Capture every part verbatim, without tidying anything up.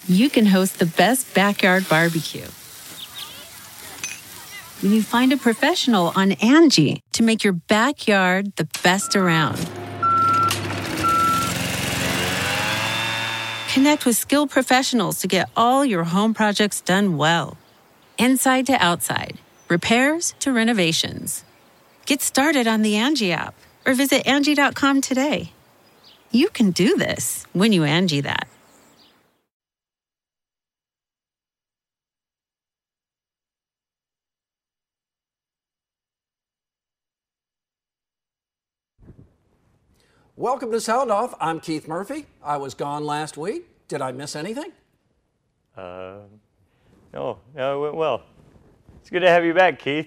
you can host the best backyard barbecue. When you find a professional on Angie to make your backyard the best around. Connect with skilled professionals to get all your home projects done well. Inside to outside, repairs to renovations. Get started on the Angie app or visit Angie dot com today. You can do this when you Angie that. Welcome to Sound Off. I'm Keith Murphy. I was gone last week. Did I miss anything? Uh, no, no, it went well. It's good to have you back, Keith.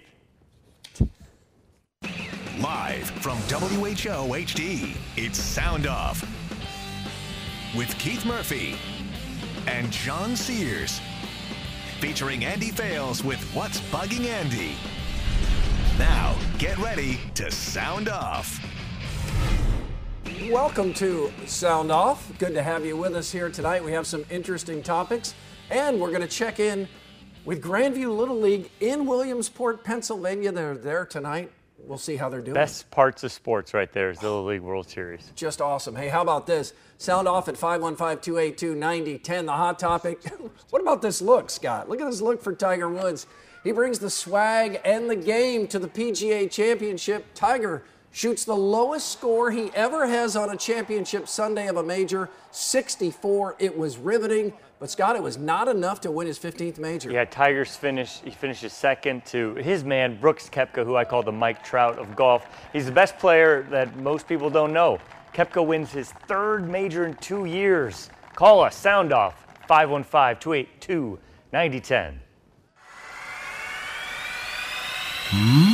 Live from W H O H D, it's Sound Off with Keith Murphy and John Sears, featuring Andy Fales with What's Bugging Andy. Now, get ready to sound off. Welcome to Sound Off. Good to have you with us here tonight. We have some interesting topics, and we're going to check in with Grandview Little League in Williamsport, Pennsylvania. They're there tonight. We'll see how they're doing. Best parts of sports right there is the Little League World Series. Just awesome. Hey, how about this? Sound Off at five one five, two eight two, nine zero one zero. The hot topic. What about this look, Scott? Look at this look for Tiger Woods. He brings the swag and the game to the P G A Championship. Tiger shoots the lowest score he ever has on a championship Sunday of a major, sixty-four. It was riveting, but Scott, it was not enough to win his fifteenth major. Yeah, Tiger's finish, he finishes second to his man, Brooks Koepka, who I call the Mike Trout of golf. He's the best player that most people don't know. Koepka wins his third major in two years. Call us, Sound Off, five one five, two eight two, nine zero one zero. Hmm?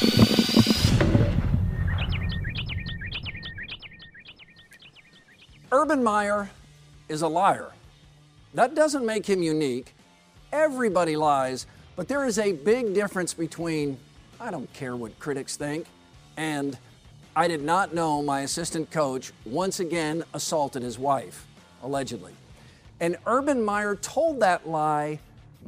Urban Meyer is a liar. That doesn't make him unique. Everybody lies, but there is a big difference between, I don't care what critics think, and I did not know my assistant coach once again assaulted his wife, allegedly. And Urban Meyer told that lie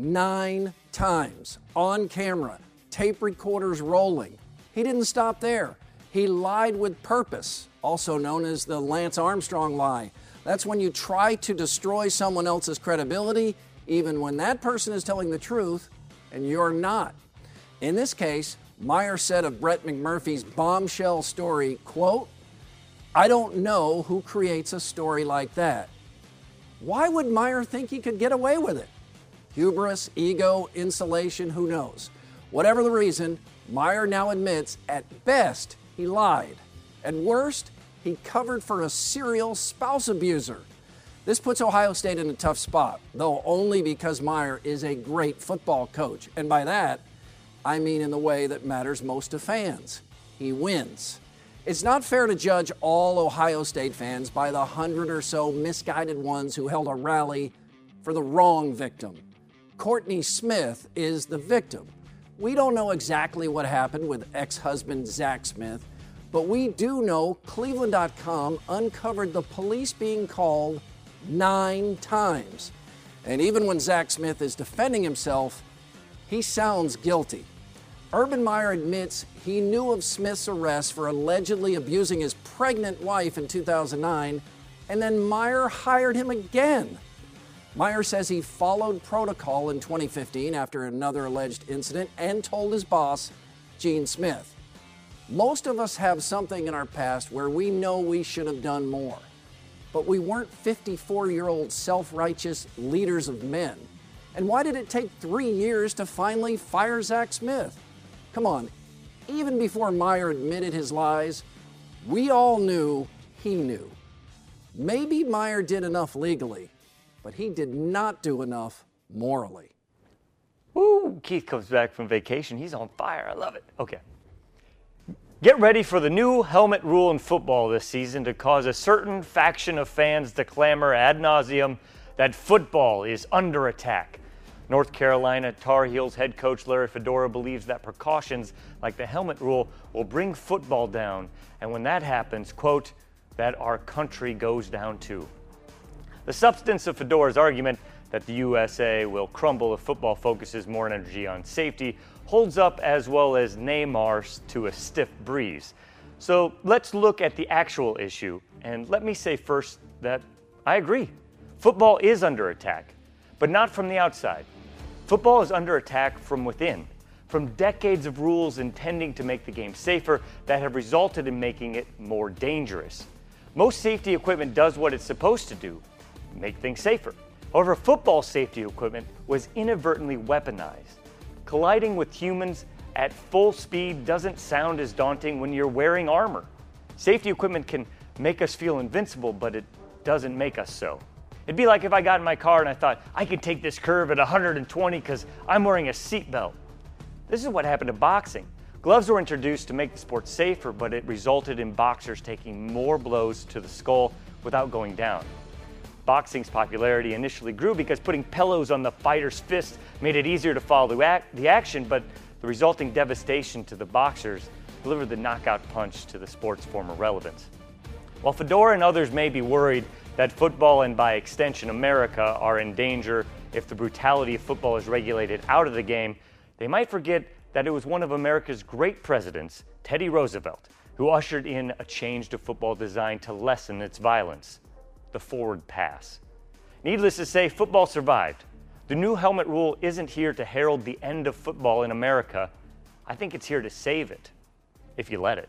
nine times on camera, tape recorders rolling. He didn't stop there. He lied with purpose, also known as the Lance Armstrong lie. That's when you try to destroy someone else's credibility, even when that person is telling the truth and you're not. In this case, Meyer said of Brett McMurphy's bombshell story, quote, "I don't know who creates a story like that." Why would Meyer think he could get away with it? Hubris, ego, insulation, who knows? Whatever the reason, Meyer now admits at best he lied. At worst, he covered for a serial spouse abuser. This puts Ohio State in a tough spot, though only because Meyer is a great football coach. And by that, I mean in the way that matters most to fans. He wins. It's not fair to judge all Ohio State fans by the hundred or so misguided ones who held a rally for the wrong victim. Courtney Smith is the victim. We don't know exactly what happened with ex-husband Zach Smith, but we do know Cleveland dot com uncovered the police being called nine times. And even when Zach Smith is defending himself, he sounds guilty. Urban Meyer admits he knew of Smith's arrest for allegedly abusing his pregnant wife in two thousand nine, and then Meyer hired him again. Meyer says he followed protocol in twenty fifteen after another alleged incident and told his boss, Gene Smith. Most of us have something in our past where we know we should have done more, but we weren't fifty-four-year-old self-righteous leaders of men. And why did it take three years to finally fire Zach Smith? Come on, even before Meyer admitted his lies, we all knew he knew. Maybe Meyer did enough legally, but he did not do enough morally. Woo! Keith comes back from vacation. He's on fire. I love it. Okay. Get ready for the new helmet rule in football this season to cause a certain faction of fans to clamor ad nauseum that football is under attack. North Carolina Tar Heels head coach Larry Fedora believes that precautions like the helmet rule will bring football down, and when that happens, quote, that our country goes down too. The substance of Fedora's argument that the U S A will crumble if football focuses more energy on safety holds up, as well as Neymar's to a stiff breeze. So let's look at the actual issue, and let me say first that I agree. Football is under attack, but not from the outside. Football is under attack from within, from decades of rules intending to make the game safer that have resulted in making it more dangerous. Most safety equipment does what it's supposed to do, make things safer. However, football safety equipment was inadvertently weaponized. Colliding with humans at full speed doesn't sound as daunting when you're wearing armor. Safety equipment can make us feel invincible, but it doesn't make us so. It'd be like if I got in my car and I thought, I could take this curve at one hundred twenty because I'm wearing a seatbelt. This is what happened to boxing. Gloves were introduced to make the sport safer, but it resulted in boxers taking more blows to the skull without going down. Boxing's popularity initially grew because putting pillows on the fighter's fist made it easier to follow the, act, the action, but the resulting devastation to the boxers delivered the knockout punch to the sport's former relevance. While Fedora and others may be worried that football, and by extension America, are in danger if the brutality of football is regulated out of the game, they might forget that it was one of America's great presidents, Teddy Roosevelt, who ushered in a change to football designed to lessen its violence: the forward pass. Needless to say, football survived. The new helmet rule isn't here to herald the end of football in America. I think it's here to save it, if you let it.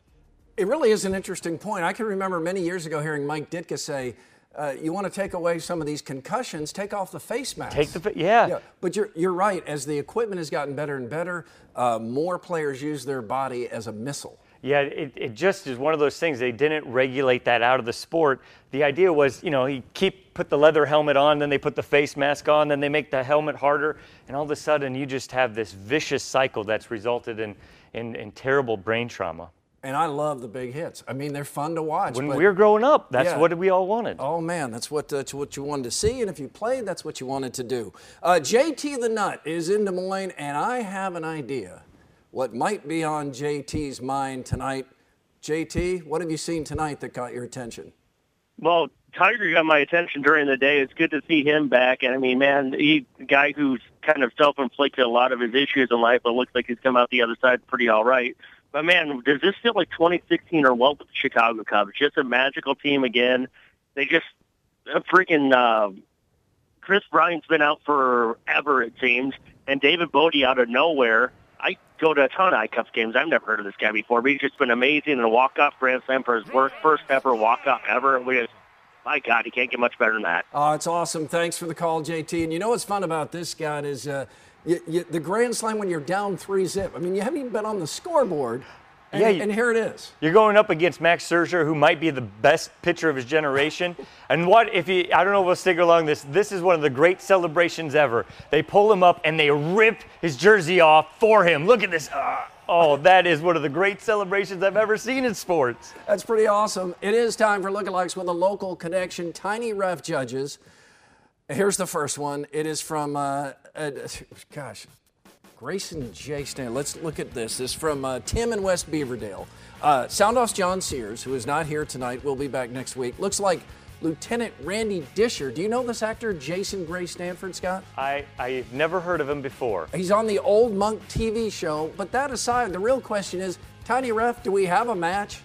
It really is an interesting point. I can remember many years ago hearing Mike Ditka say, uh, you want to take away some of these concussions, take off the face mask. Take the, yeah. yeah. But you're, you're right. As the equipment has gotten better and better, uh, more players use their body as a missile. Yeah, it, it just is one of those things. They didn't regulate that out of the sport. The idea was, you know, you keep put the leather helmet on, then they put the face mask on, then they make the helmet harder, and all of a sudden you just have this vicious cycle that's resulted in, in, in terrible brain trauma. And I love the big hits. I mean, they're fun to watch. When we were growing up, that's yeah. what we all wanted. Oh, man, that's what, uh, what you wanted to see, and if you played, that's what you wanted to do. Uh, J T the Nut is in Des Moines, and I have an idea what might be on J T's mind tonight. J T, what have you seen tonight that got your attention? Well, Tiger got my attention during the day. It's good to see him back. And, I mean, man, he's a guy who's kind of self-inflicted a lot of his issues in life, but looks like he's come out the other side pretty all right. But, man, does this feel like twenty sixteen or what with the Chicago Cubs? Just a magical team again. They just a freaking uh, Chris Bryant's been out forever, it seems, and David Bodie out of nowhere. I go to a ton of I Cubs games. I've never heard of this guy before, but he's just been amazing. And a walk-off grand slam for his worst, first ever walk-off ever. We just, my God, he can't get much better than that. Oh, it's awesome. Thanks for the call, J T. And you know what's fun about this, Scott, is uh, you, you, the grand slam when you're down three zip. I mean, you haven't even been on the scoreboard. And, yeah, you, and here it is. You're going up against Max Scherzer, who might be the best pitcher of his generation. And what if he, I don't know if we'll stick along this, this is one of the great celebrations ever. They pull him up and they rip his jersey off for him. Look at this. Uh, oh, that is one of the great celebrations I've ever seen in sports. That's pretty awesome. It is time for Lookalikes with a local connection. Tiny Ref Judges. Here's the first one. It is from, uh, uh, gosh, Grayson J. Stan. Let's look at this. This is from uh, Tim in West Beaverdale. Uh, Soundoff's John Sears, who is not here tonight, will be back next week. Looks like Lieutenant Randy Disher. Do you know this actor, Jason Gray Stanford, Scott? I, I've never heard of him before. He's on the Old Monk T V show. But that aside, the real question is, Tiny Ref, do we have a match?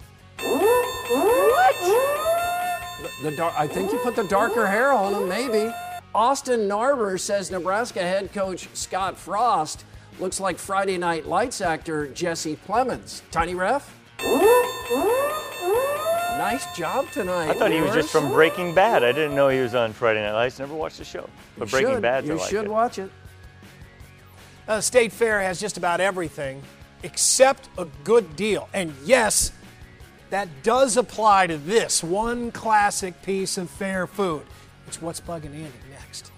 What? The, the dar- I think you put the darker hair on him, maybe. Austin Narber says Nebraska head coach Scott Frost looks like Friday Night Lights actor Jesse Plemons. Tiny Ref? Nice job tonight. I thought he was just from Breaking Bad. I didn't know he was on Friday Night Lights. Never watched the show. But You Breaking should. Bad's You I like should it. watch it. Uh, State Fair has just about everything except a good deal. And yes, that does apply to this one classic piece of fair food. It's What's Bugging Andy next.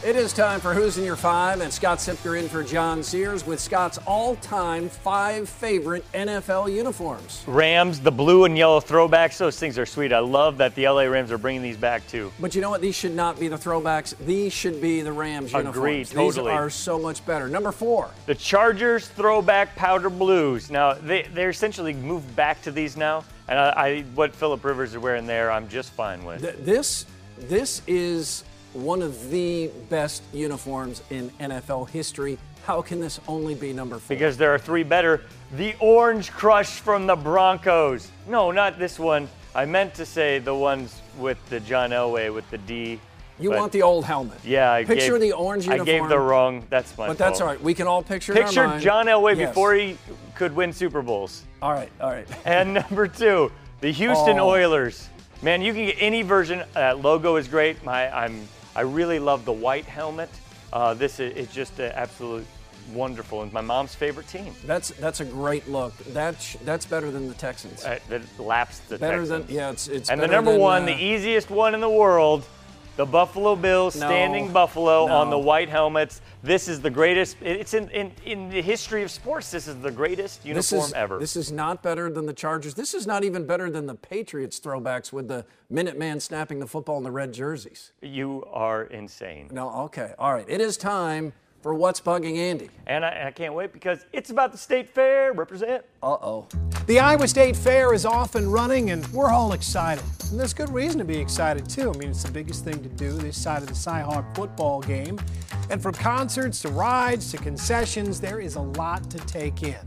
It is time for Who's in Your Five, and Scott Sipker in for John Sears with Scott's all-time five favorite N F L uniforms. Rams, the blue and yellow throwbacks, those things are sweet. I love that the L A Rams are bringing these back too. But you know what? These should not be the throwbacks. These should be the Rams uniforms. Agreed, totally. These are so much better. Number four. The Chargers throwback powder blues. Now, they, they're essentially moved back to these now, and I, I what Phillip Rivers is wearing there, I'm just fine with. Th- this, this is one of the best uniforms in N F L history. How can this only be number four? Because there are three better. The Orange Crush from the Broncos. No, not this one. I meant to say the ones with the John Elway with the D. You want the old helmet. Yeah, I Picture gave, the orange uniform. I gave the wrong, that's my But that's fault. all right. We can all picture Picture in our mind. John Elway Yes. before he could win Super Bowls. All right, all right. And number two, the Houston Oh. Oilers. Man, you can get any version. That logo is great. My, I'm, I really love the white helmet. Uh, this is it's just uh, absolutely wonderful, and my mom's favorite team. That's that's a great look. That's that's better than the Texans. Uh, that laps the better Texans. than yeah, it's it's And the better number than, one, uh, the easiest one in the world, the Buffalo Bills, No, standing Buffalo no. on the white helmets. This is the greatest. It's in, in, in the history of sports. This is the greatest This uniform is, ever. This is not better than the Chargers. This is not even better than the Patriots throwbacks with the Minuteman snapping the football in the red jerseys. You are insane. No, okay. All right. It is time for What's Bugging Andy. And I, and I can't wait because it's about the State Fair. Represent. Uh-oh. The Iowa State Fair is off and running, and we're all excited. And there's good reason to be excited, too. I mean, it's the biggest thing to do this side of the Cy-Hawk football game. And from concerts to rides to concessions, there is a lot to take in.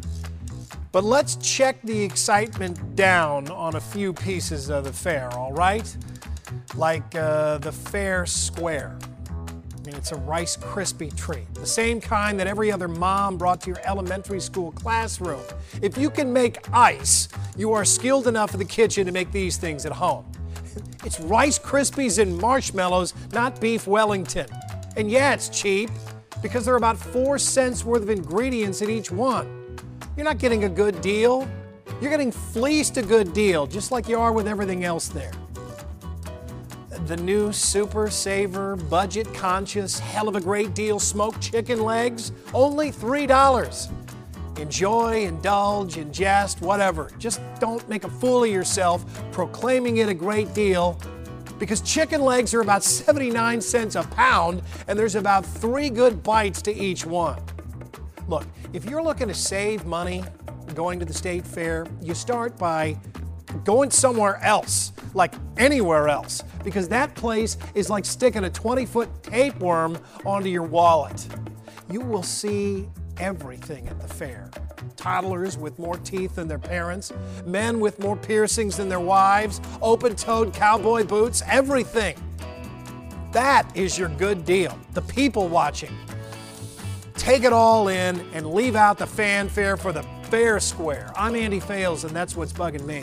But let's check the excitement down on a few pieces of the fair, all right? Like uh, the Fair Square. I mean, it's a Rice Krispie treat, the same kind that every other mom brought to your elementary school classroom. If you can make ice, you are skilled enough in the kitchen to make these things at home. It's Rice Krispies and marshmallows, not beef Wellington. And yeah, it's cheap, because there are about four cents worth of ingredients in each one. You're not getting a good deal. You're getting fleeced a good deal, just like you are with everything else there. The new Super Saver, budget-conscious, hell of a great deal smoked chicken legs, only three dollars. Enjoy, indulge, ingest, whatever. Just don't make a fool of yourself proclaiming it a great deal, because chicken legs are about seventy-nine cents a pound, and there's about three good bites to each one. Look, if you're looking to save money going to the state fair, you start by going somewhere else, like anywhere else, because that place is like sticking a twenty-foot tapeworm onto your wallet. You will see everything at the fair. Toddlers with more teeth than their parents, men with more piercings than their wives, open-toed cowboy boots, everything. That is your good deal. The people watching. Take it all in and leave out the fanfare for the Fair Square. I'm Andy Fales, and that's what's bugging me.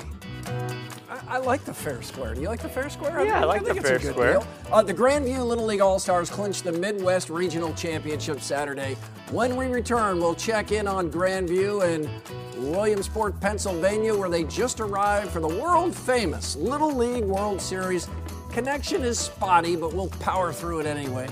I like the Fair Square. Do you like the Fair Square? Yeah, I like think the it's a Fair good Square. deal. Uh, the Grandview Little League All-Stars clinched the Midwest Regional Championship Saturday. When we return, we'll check in on Grandview and Williamsport, Pennsylvania, where they just arrived for the world-famous Little League World Series. Connection is spotty, but we'll power through it anyway.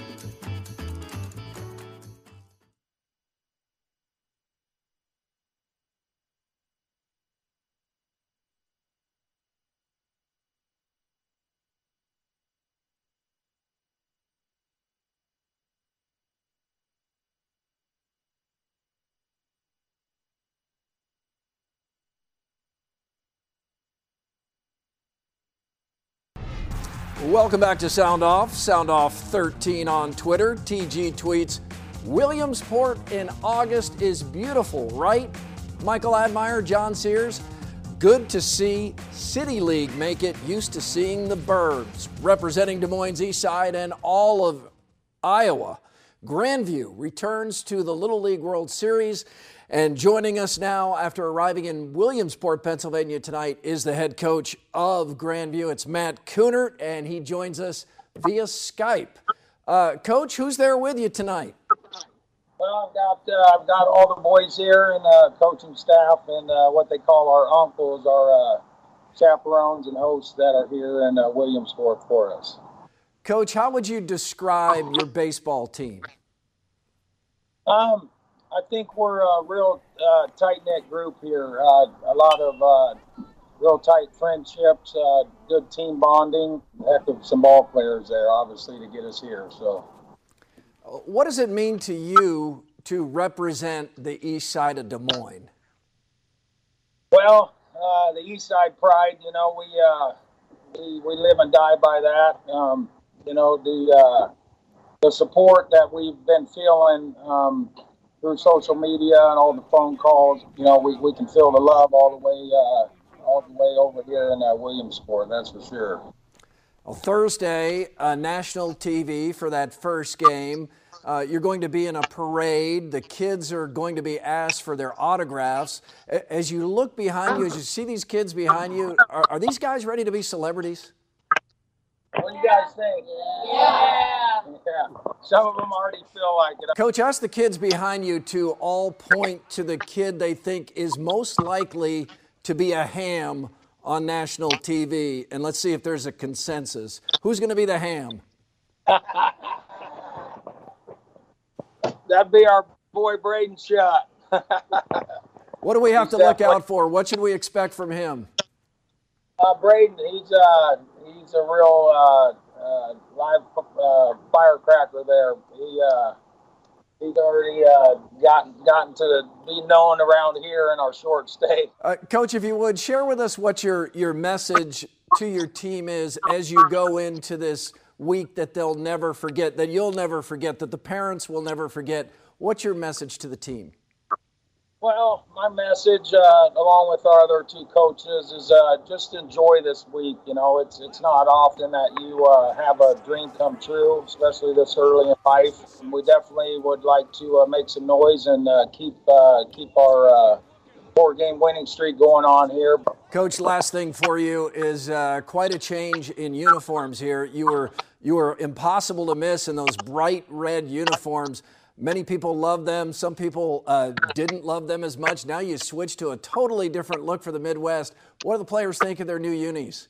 Welcome back to Sound Off. Sound Off thirteen on Twitter. T G tweets, Williamsport in August is beautiful, right? Michael Admire, John Sears. Good to see City League make it. Used to seeing the Birds representing Des Moines East Side and all of Iowa. Grandview returns to the Little League World Series. And joining us now after arriving in Williamsport, Pennsylvania tonight is the head coach of Grandview. It's Matt Kunert, and he joins us via Skype. Uh, coach, who's there with you tonight? Well, I've got uh, I've got all the boys here and uh, coaching staff and uh, what they call our uncles, our uh, chaperones and hosts that are here in uh, Williamsport for us. Coach, how would you describe your baseball team? Um, I think we're a real uh, tight-knit group here. Uh, a lot of uh, real tight friendships, uh, good team bonding. Heck of some ball players there, obviously, to get us here. So, what does it mean to you to represent the east side of Des Moines? Well, uh, the east side pride, you know, we, uh, we we live and die by that. Um, you know, the uh, the support that we've been feeling um, through social media and all the phone calls, you know, we, we can feel the love all the way uh, all the way over here in uh, Williamsport, that's for sure. Well, Thursday, uh, national T V for that first game. Uh, you're going to be in a parade. The kids are going to be asked for their autographs. As you look behind you, as you see these kids behind you, are, are these guys ready to be celebrities? What do you guys think? Yeah. Yeah. Some of them already feel like it. Coach, ask the kids behind you to all point to the kid they think is most likely to be a ham on national T V, and let's see if there's a consensus. Who's going to be the ham? That'd be our boy Braden Shutt. What do we have he's to look out for? What should we expect from him? Uh, Braden, he's uh, he's a real uh, uh, live uh, firecracker there. He uh, he's already uh, gotten gotten to be known around here in our short stay. Uh, Coach, if you would share with us what your your message to your team is as you go into this week that they'll never forget, that you'll never forget, that the parents will never forget. What's your message to the team? Well, my message, uh, along with our other two coaches, is uh, just enjoy this week. You know, it's it's not often that you uh, have a dream come true, especially this early in life. And we definitely would like to uh, make some noise and uh, keep uh, keep our uh, four-game winning streak going on here. Coach, last thing for you is uh, quite a change in uniforms here. You were you were impossible to miss in those bright red uniforms. Many people love them. Some people uh, didn't love them as much. Now you switch to a totally different look for the Midwest. What do the players think of their new unis?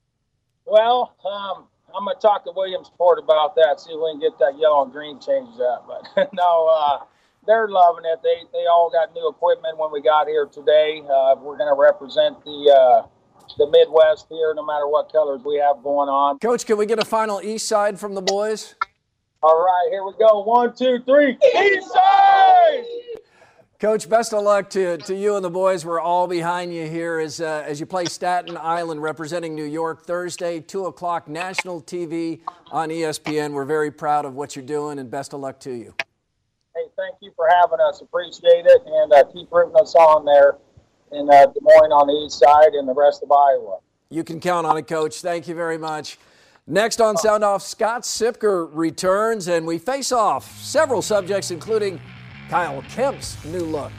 Well, um, I'm going to talk to Williamsport about that, see if we can get that yellow and green changed up. But no, uh, they're loving it. They they all got new equipment when we got here today. Uh, we're going to represent the uh, the Midwest here, no matter what colors we have going on. Coach, can we get a final East Side from the boys? All right, here we go. One, two, three. East Side! Coach, best of luck to, to you and the boys. We're all behind you here as uh, as you play Staten Island representing New York Thursday, two o'clock, national T V on E S P N. We're very proud of what you're doing, and best of luck to you. Hey, thank you for having us. Appreciate it, and uh, keep rooting us on there in uh, Des Moines on the east side and the rest of Iowa. You can count on it, Coach. Thank you very much. Next on Sound Off, Scott Sipker returns, and we face off several subjects, including Kyle Kemp's new look.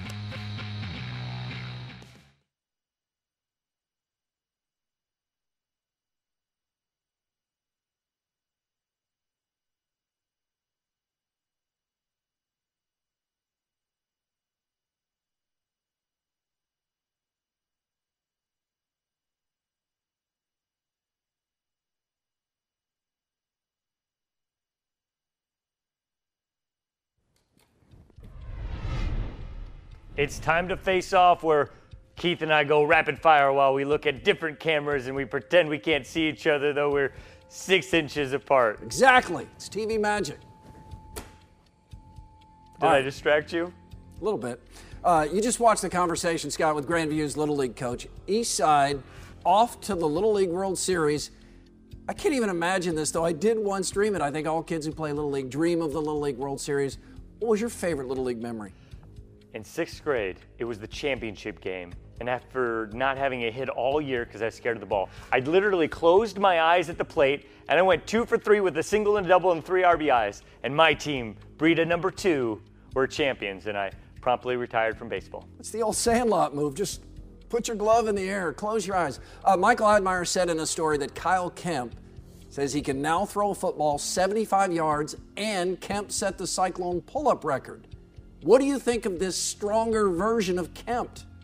It's time to face off, where Keith and I go rapid fire while we look at different cameras and we pretend we can't see each other, though we're six inches apart. Exactly. It's T V magic. Did All I right. distract you? A little bit. Uh, you just watched the conversation, Scott, with Grandview's Little League coach. East Side off to the Little League World Series. I can't even imagine this, though. I did once dream it. I think all kids who play Little League dream of the Little League World Series. What was your favorite Little League memory? In sixth grade, it was the championship game. And after not having a hit all year because I was scared of the ball, I literally closed my eyes at the plate and I went two for three with a single and a double and three R B Is. And my team, Breeda number two, were champions. And I promptly retired from baseball. It's the old Sandlot move. Just put your glove in the air, close your eyes. Uh, Michael Admire said in a story that Kyle Kemp says he can now throw a football seventy-five yards, and Kemp set the Cyclone pull-up record. What do you think of this stronger version of Kemp?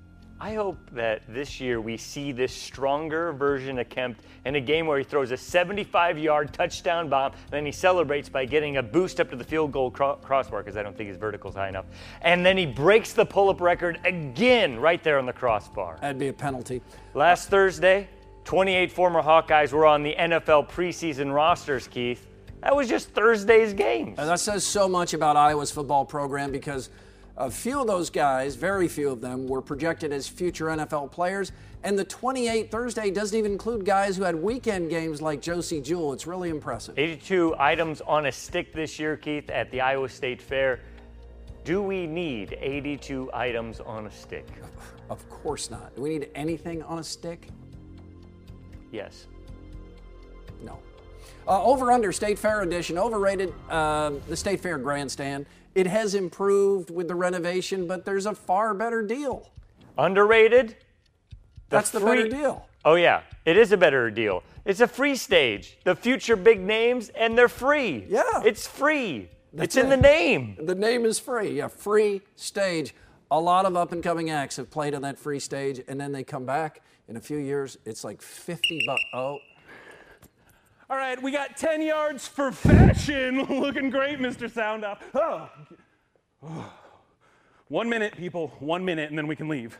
I hope that this year we see this stronger version of Kemp in a game where he throws a seventy-five-yard touchdown bomb, and then he celebrates by getting a boost up to the field goal cro- crossbar, because I don't think his vertical's high enough. And then he breaks the pull-up record again right there on the crossbar. That'd be a penalty. Last Thursday, twenty-eight former Hawkeyes were on the N F L preseason rosters, Keith. That was just Thursday's games. And that says so much about Iowa's football program, because a few of those guys, very few of them, were projected as future N F L players. And the twenty-eight Thursday doesn't even include guys who had weekend games like Josie Jewell. It's really impressive. eighty-two items on a stick this year, Keith, at the Iowa State Fair. Do we need eighty-two items on a stick? Of course not. Do we need anything on a stick? Yes. No. Uh, over-under State Fair edition, overrated, uh, the State Fair grandstand. It has improved with the renovation, but there's a far better deal. Underrated? That's the free- better deal. Oh, yeah. It is a better deal. It's a free stage. The future big names, and they're free. Yeah. It's free. That's it's in it. the name. The name is free. Yeah, free stage. A lot of up-and-coming acts have played on that free stage, and then they come back. In a few years, it's like fifty bucks. Oh. All right, we got ten yards for fashion. Looking great, Mister Soundoff. Oh. oh. One minute, people. One minute, and then we can leave.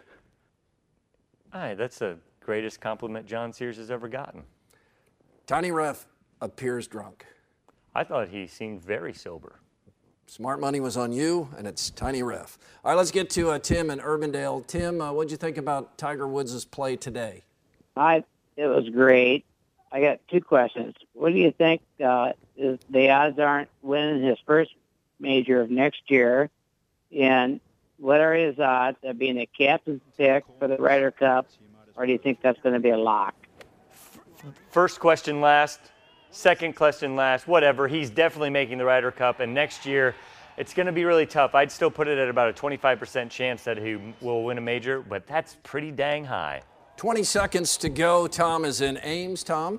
All right, that's the greatest compliment John Sears has ever gotten. Tiny Ref appears drunk. I thought he seemed very sober. Smart money was on you, and it's Tiny Ref. All right, let's get to uh, Tim in Urbandale. Tim, uh, what'd you think about Tiger Woods' play today? I it was great. I got two questions. What do you think uh, is the odds aren't winning his first major of next year? And what are his odds of being a captain's pick for the Ryder Cup? Or do you think that's going to be a lock? First question last, second question last, whatever. He's definitely making the Ryder Cup, and next year it's going to be really tough. I'd still put it at about a twenty-five percent chance that he will win a major, but that's pretty dang high. twenty seconds to go. Tom is in Ames. Tom?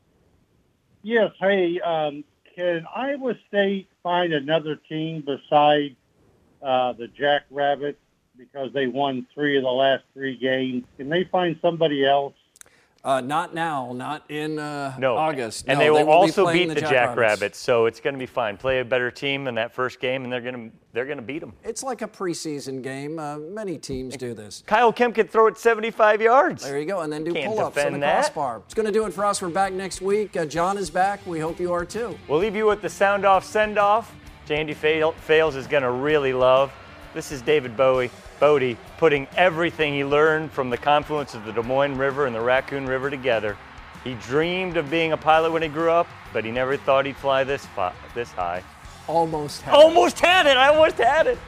Yes. Hey, um, can Iowa State find another team besides uh, the Jackrabbits, because they won three of the last three games? Can they find somebody else? Uh, not now, not in uh, no. August. And no, they will they will also be beat the, the Jackrabbits. Jackrabbits, so it's going to be fine. Play a better team in that first game, and they're going to they're going to beat them. It's like a preseason game. Uh, many teams do this. Kyle Kemp can throw it seventy-five yards. There you go, and then do Can't pull-ups on the that. crossbar. It's going to do it for us. We're back next week. Uh, John is back. We hope you are too. We'll leave you with the sound-off send-off. Jandy Fales is going to really love. This is David Bowie, Bodie, putting everything he learned from the confluence of the Des Moines River and the Raccoon River together. He dreamed of being a pilot when he grew up, but he never thought he'd fly this fi- this high. Almost had Almost it. had it. I almost had it.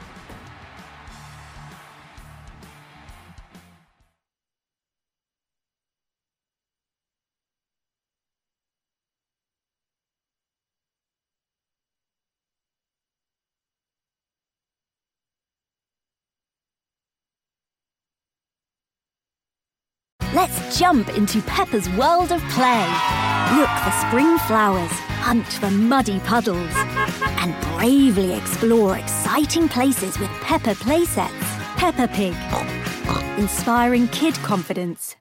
Let's jump into Peppa's world of play. Look for spring flowers, hunt for muddy puddles, and bravely explore exciting places with Peppa playsets. Peppa Pig, inspiring kid confidence.